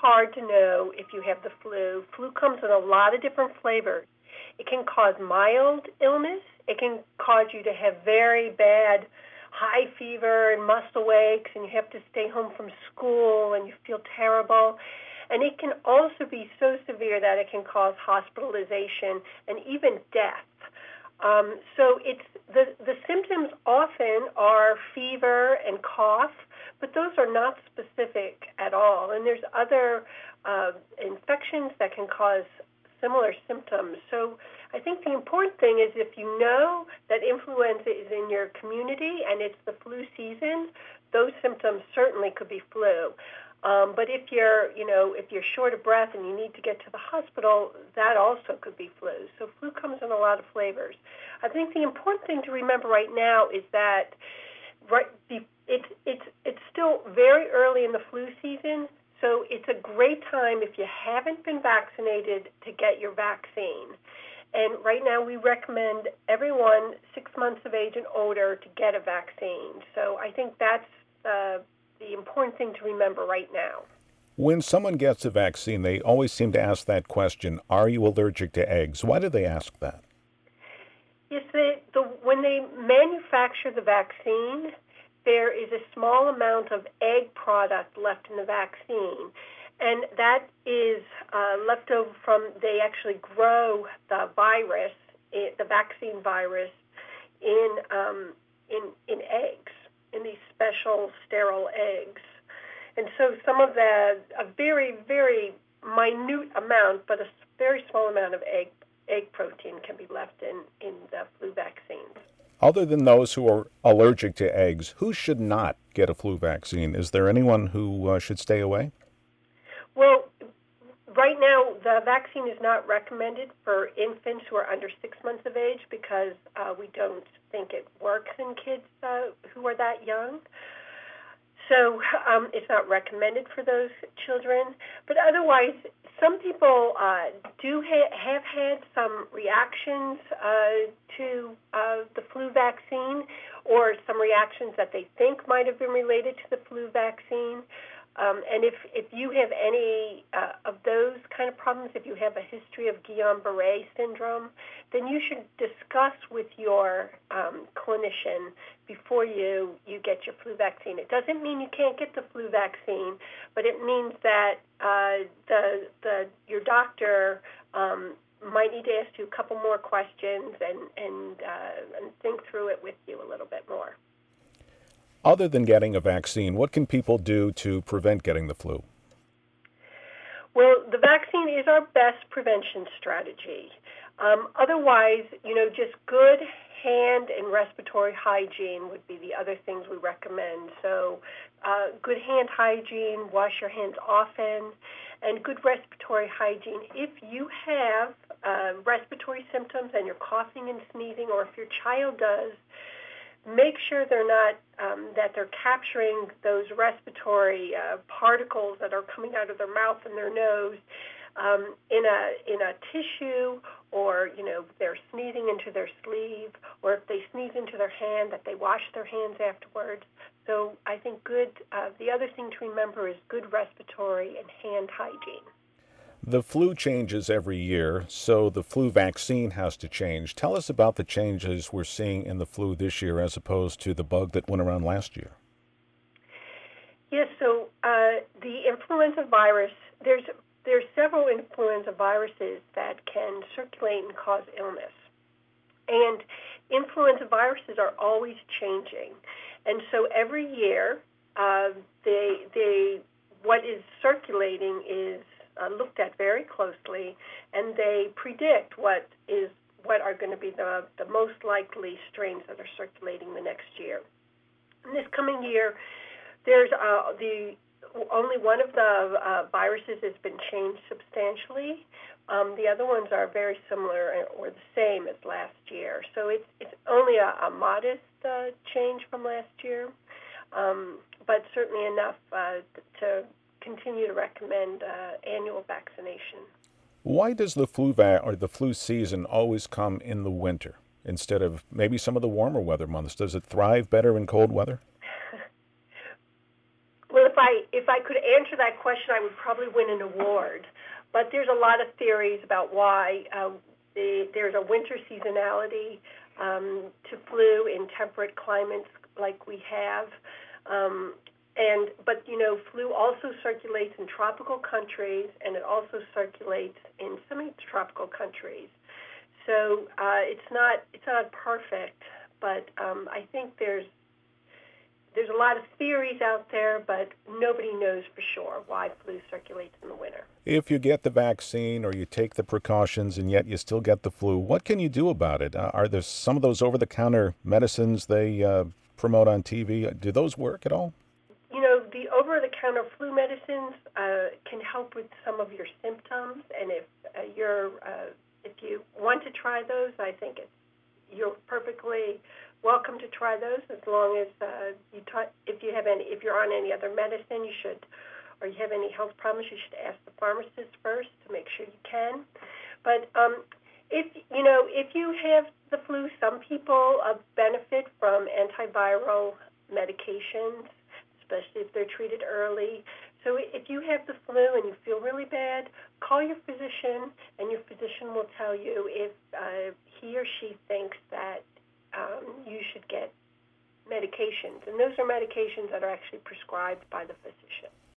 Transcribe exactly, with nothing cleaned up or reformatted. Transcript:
hard to know if you have the flu. Flu comes in a lot of different flavors. It can cause mild illness. It can cause you to have very bad high fever and muscle aches, and you have to stay home from school, and you feel terrible. And it can also be so severe that it can cause hospitalization and even death. Um, so it's the, the symptoms often are fever and cough, but those are not specific at all. And there's other uh, infections that can cause similar symptoms. So I think the important thing is if you know that influenza is in your community and it's the flu season, those symptoms certainly could be flu. Um, but if you're, you know, if you're short of breath and you need to get to the hospital, that also could be flu. So flu comes in a lot of flavors. I think the important thing to remember right now is that right, the, it's it's it's still very early in the flu season. So it's a great time if you haven't been vaccinated to get your vaccine. And right now we recommend everyone six months of age and older to get a vaccine. So I think that's uh, the important thing to remember right now. When someone gets a vaccine, they always seem to ask that question, are you allergic to eggs? Why do they ask that? Yes, they, the, when they manufacture the vaccine, there is a small amount of egg product left in the vaccine, and that is uh, left over from, they actually grow the virus, the vaccine virus, in um, in in eggs, in these special sterile eggs. And so some of the, a very, very minute amount, but a very small amount of egg egg protein can be left in, in the flu vaccines. Other than those who are allergic to eggs, who should not get a flu vaccine? Is there anyone who uh, should stay away? Well, right now the vaccine is not recommended for infants who are under six months of age because uh, we don't think it works in kids uh, who are that young. So um, it's not recommended for those children. But otherwise, some people uh, do ha- have had some reactions uh, to uh, the flu vaccine, or some reactions that they think might have been related to the flu vaccine. Um, and if, if you have any uh, of those kind of problems, if you have a history of Guillain-Barré syndrome, then you should discuss with your um, clinician before you, you get your flu vaccine. It doesn't mean you can't get the flu vaccine, but it means that uh, the, the, your doctor um, might need to ask you a couple more questions and, and, uh, and think through it with you a little bit more. Other than getting a vaccine, what can people do to prevent getting the flu? Well, the vaccine is our best prevention strategy. Um, otherwise, you know, just good hand and respiratory hygiene would be the other things we recommend. So uh, good hand hygiene, wash your hands often, and good respiratory hygiene. If you have uh, respiratory symptoms and you're coughing and sneezing, or if your child does, make sure they're not, um, that they're capturing those respiratory uh, particles that are coming out of their mouth and their nose um, in a in a tissue, or, you know, they're sneezing into their sleeve, or if they sneeze into their hand, that they wash their hands afterwards. So I think good, uh, the other thing to remember is good respiratory and hand hygiene. The flu changes every year, so the flu vaccine has to change. Tell us about the changes we're seeing in the flu this year as opposed to the bug that went around last year. Yes, so uh, the influenza virus, there's there's several influenza viruses that can circulate and cause illness. And influenza viruses are always changing. And so every year, uh, they, they, what is circulating is Uh, looked at very closely, and they predict what is what are going to be the, the most likely strains that are circulating the next year. In this coming year, there's uh, the only one of the uh, viruses has been changed substantially. Um, the other ones are very similar or the same as last year. So it's it's only a, a modest uh, change from last year, um, but certainly enough uh, to continue to recommend uh, annual vaccination. Why does the flu va- or the flu season always come in the winter instead of maybe some of the warmer weather months? Does it thrive better in cold weather? Well, if I if I could answer that question, I would probably win an award. But there's a lot of theories about why uh, the, there's a winter seasonality um, to flu in temperate climates like we have. Um, and but you know, flu also circulates in tropical countries, and it also circulates in semi-tropical countries. So uh, it's not it's not perfect, but um, I think there's there's a lot of theories out there, but nobody knows for sure why flu circulates in the winter. If you get the vaccine or you take the precautions and yet you still get the flu, what can you do about it? Uh, are there some of those over-the-counter medicines they uh, promote on T V? Do those work at all? You know, the over-the-counter flu medicines uh, can help with some of your symptoms, and if uh, you're uh, if you want to try those, I think it's, you're perfectly welcome to try those. As long as uh, you ta- if you have any, if you're on any other medicine, you should, or you have any health problems, you should ask the pharmacist first to make sure you can. But um, if you know, if you have the flu, some people uh, benefit from antiviral medications, especially if they're treated early. So if you have the flu and you feel really bad, call your physician, and your physician will tell you if uh, he or she thinks that um, you should get medications. And those are medications that are actually prescribed by the physician.